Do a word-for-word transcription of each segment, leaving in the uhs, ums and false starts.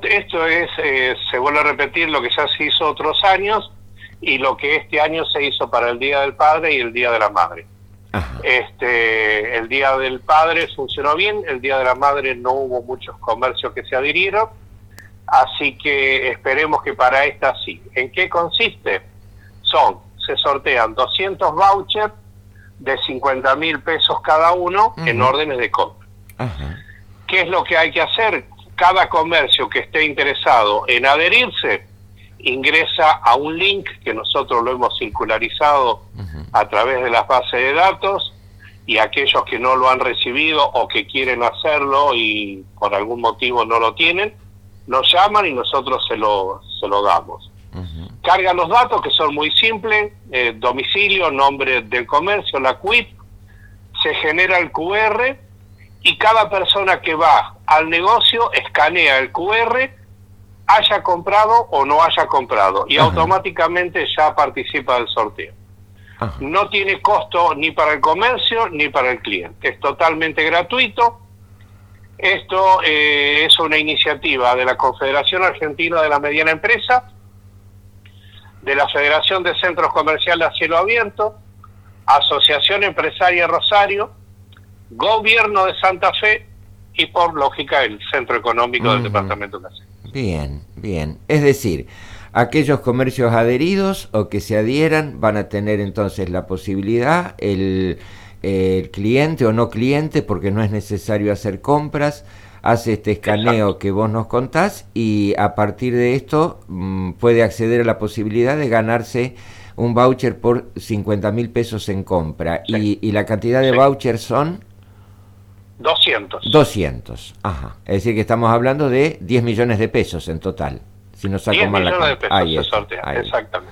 esto es, eh, se vuelve a repetir lo que ya se hizo otros años y lo que este año se hizo para el Día del Padre y el Día de la Madre. Ajá. Este, el Día del Padre funcionó bien, el Día de la Madre no hubo muchos comercios que se adhirieron, así que esperemos que para esta sí. ¿En qué consiste? Son, se sortean doscientos vouchers de cincuenta mil pesos cada uno, uh-huh, en órdenes de compra. Uh-huh. ¿Qué es lo que hay que hacer? Cada comercio que esté interesado en adherirse ingresa a un link que nosotros lo hemos circularizado uh-huh. a través de las bases de datos, y aquellos que no lo han recibido o que quieren hacerlo y por algún motivo no lo tienen, nos llaman y nosotros se lo, se lo damos. Uh-huh. Cargan los datos, que son muy simples, eh, domicilio, nombre del comercio, la C U I P, se genera el Q R y cada persona que va al negocio escanea el Q R, haya comprado o no haya comprado, y Ajá. automáticamente ya participa del sorteo. Ajá. No tiene costo ni para el comercio ni para el cliente, es totalmente gratuito. Esto eh, es una iniciativa de la Confederación Argentina de la Mediana Empresa, de la Federación de Centros Comerciales a Cielo Abierto, Asociación Empresaria Rosario, Gobierno de Santa Fe y, por lógica, el Centro Económico uh-huh. del Departamento de Caseros. Bien, bien. Es decir, aquellos comercios adheridos o que se adhieran van a tener entonces la posibilidad, el, el cliente o no cliente, porque no es necesario hacer compras, hace este escaneo Exacto. que vos nos contás, y a partir de esto mmm, puede acceder a la posibilidad de ganarse un voucher por cincuenta mil pesos en compra. Sí. Y, y la cantidad de sí. vouchers son... doscientos. doscientos, ajá. Es decir, que estamos hablando de diez millones de pesos en total. Si no saco diez mal millones la de pesos ahí se está, sortea, ahí. Exactamente.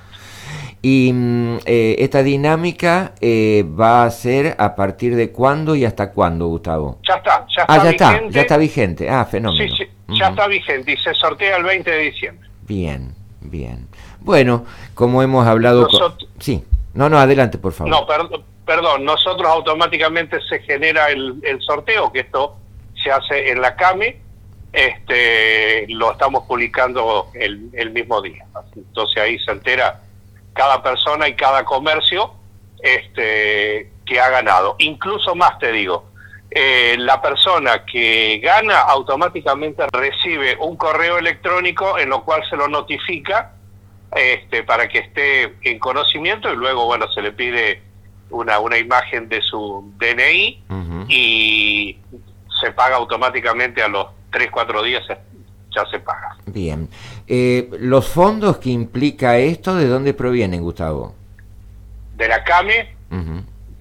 Y eh, esta dinámica eh, va a ser a partir de cuándo y hasta cuándo, Gustavo. Ya está, ya está ah, ya vigente. está, ya está vigente. Ah, fenómeno. Sí, sí, uh-huh. ya está vigente y se sortea el veinte de diciembre. Bien, bien. Bueno, como hemos hablado... Nosotros... Con... Sí, no, no, adelante, por favor. No, perdón. Perdón, nosotros automáticamente se genera el, el sorteo, que esto se hace en la CAME, este, lo estamos publicando el, el mismo día. Entonces ahí se entera cada persona y cada comercio este, que ha ganado. Incluso más te digo, eh, la persona que gana automáticamente recibe un correo electrónico en lo cual se lo notifica este, para que esté en conocimiento, y luego, bueno, se le pide una una imagen de su D N I uh-huh. y se paga automáticamente a los tres, cuatro días, ya se paga. Bien. Eh, ¿Los fondos que implica esto, de dónde provienen, Gustavo? De la CAME, uh-huh.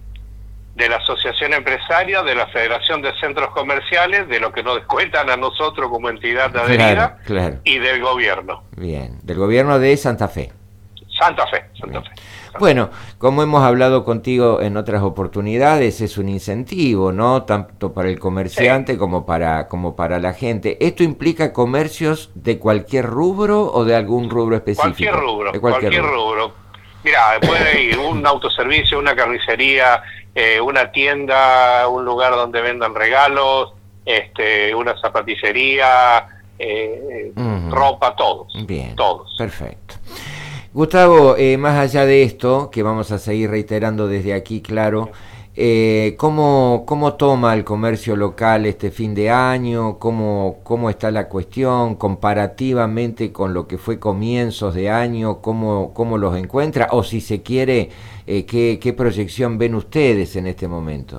de la Asociación Empresaria, de la Federación de Centros Comerciales, de lo que nos descuentan a nosotros como entidad adherida, claro, claro. y del gobierno. Bien, del gobierno de Santa Fe. Santa Fe, Santa Fe. Bueno, como hemos hablado contigo en otras oportunidades, es un incentivo, ¿no? Tanto para el comerciante sí. como para como para la gente. ¿Esto implica comercios de cualquier rubro o de algún rubro específico? Cualquier rubro, de cualquier, cualquier rubro. rubro. Mira, puede ir un autoservicio, una carnicería, eh, una tienda, un lugar donde vendan regalos, este, una zapaticería, eh, uh-huh. ropa, todos. Bien, todos. Perfecto. Gustavo, eh, más allá de esto, que vamos a seguir reiterando desde aquí, claro, eh, ¿cómo, ¿cómo toma el comercio local este fin de año? ¿Cómo, cómo está la cuestión comparativamente con lo que fue comienzos de año? ¿Cómo, cómo los encuentra? O si se quiere, eh, ¿qué, qué proyección ven ustedes en este momento?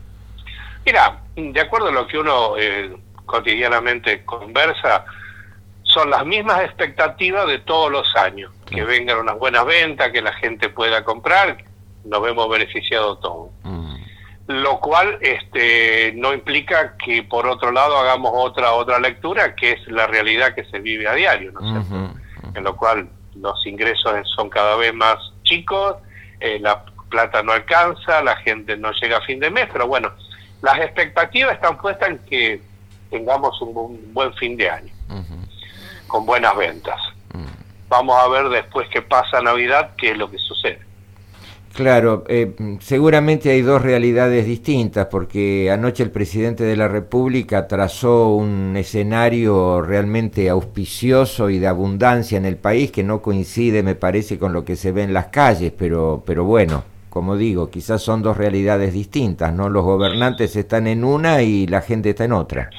Mira, de acuerdo a lo que uno eh, cotidianamente conversa, son las mismas expectativas de todos los años, que vengan unas buenas ventas, que la gente pueda comprar, nos vemos beneficiados todos. Uh-huh. Lo cual este, no implica que por otro lado hagamos otra otra lectura, que es la realidad que se vive a diario, ¿no es cierto? Uh-huh. Uh-huh. En lo cual los ingresos son cada vez más chicos, eh, la plata no alcanza, la gente no llega a fin de mes, pero bueno, las expectativas están puestas en que tengamos un, un buen fin de año. Uh-huh. Con buenas ventas. Mm. Vamos a ver después que pasa Navidad qué es lo que sucede. Claro, eh, seguramente hay dos realidades distintas, porque anoche el presidente de la República trazó un escenario realmente auspicioso y de abundancia en el país que no coincide, me parece, con lo que se ve en las calles, pero, pero bueno, como digo, quizás son dos realidades distintas, ¿no? Los gobernantes están en una y la gente está en otra.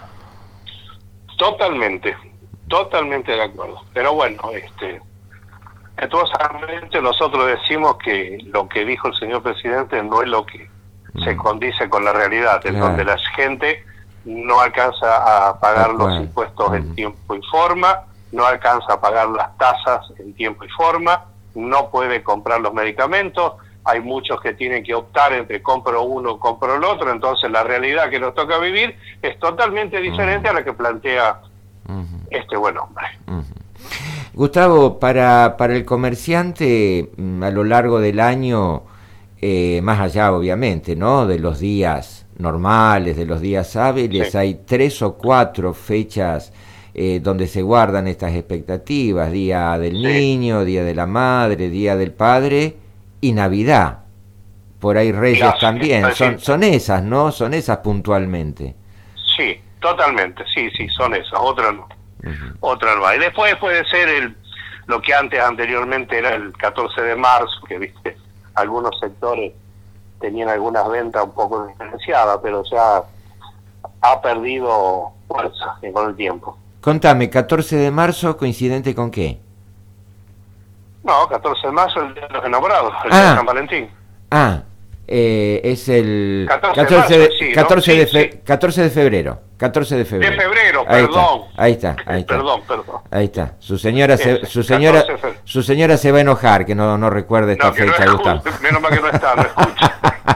Totalmente, totalmente de acuerdo. Pero bueno, este... Entonces, nosotros decimos que lo que dijo el señor presidente no es lo que mm. se condice con la realidad, claro. En donde la gente no alcanza a pagar los impuestos mm. en tiempo y forma, no alcanza a pagar las tasas en tiempo y forma, no puede comprar los medicamentos, hay muchos que tienen que optar entre compro uno o compro el otro, entonces la realidad que nos toca vivir es totalmente diferente mm. a la que plantea mm. este buen hombre. Mm. Gustavo, para, para el comerciante a lo largo del año, eh, más allá obviamente, ¿no?, de los días normales, de los días hábiles, sí. Hay tres o cuatro fechas eh, donde se guardan estas expectativas: Día del sí. Niño, Día de la Madre, Día del Padre y Navidad. Por ahí Reyes Gracias, también. Son, son esas, ¿no? Son esas puntualmente. Sí, totalmente, sí, sí, son esas, otras no. Uh-huh. Otra no hay. Después puede ser el lo que antes anteriormente era el catorce de marzo, que viste, algunos sectores tenían algunas ventas un poco diferenciadas, pero ya ha perdido fuerza con el tiempo. Contame, catorce de marzo, ¿coincidente con qué? No, catorce de marzo el día de los enamorados, el ah. día de San Valentín. Ah, eh, es el catorce de, marzo, de, sí, catorce, ¿no? de sí, fe, sí. catorce de febrero. catorce de febrero. De febrero, ahí perdón. Está, ahí está, ahí está. Perdón, perdón. Ahí está. Su señora Ese, se, su señora fe... su señora se va a enojar que no no recuerde esta no, fecha, no Gustavo. Menos mal que no está, no escucha.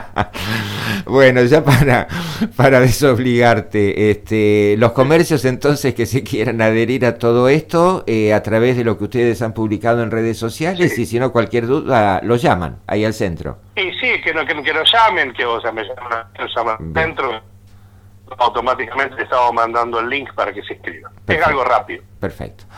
Bueno, ya para para desobligarte, este, los comercios entonces que se quieran adherir a todo esto eh, a través de lo que ustedes han publicado en redes sociales, sí. Y si no, cualquier duda los llaman ahí al centro. Y sí, que no que, que lo llamen, que o sea, me llaman, que lo llaman al centro, automáticamente le estamos mandando el link para que se inscriban. Es algo rápido. Perfecto.